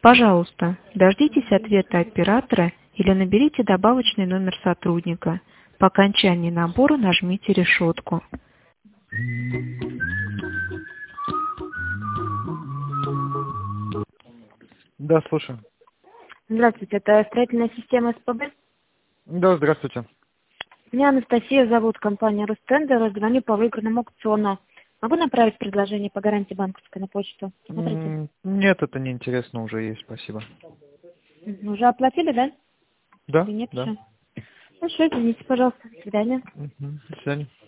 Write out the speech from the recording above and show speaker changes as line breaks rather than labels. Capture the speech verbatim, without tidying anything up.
Пожалуйста, дождитесь ответа оператора или наберите добавочный номер сотрудника. По окончании набора нажмите решетку.
Да, слушаю.
Здравствуйте, это строительная система СПБ?
Да, здравствуйте.
Меня Анастасия зовут, компания Ростендер, звоню по выигранному аукциону. Могу направить предложение по гарантии банковской на почту? Смотрите.
М, Нет, это не интересно, уже есть, спасибо.
Мгм. Уже оплатили, да?
Да,
Или нет
да.
еще? Хорошо, извините, пожалуйста. До свидания.
Мгм. До свидания.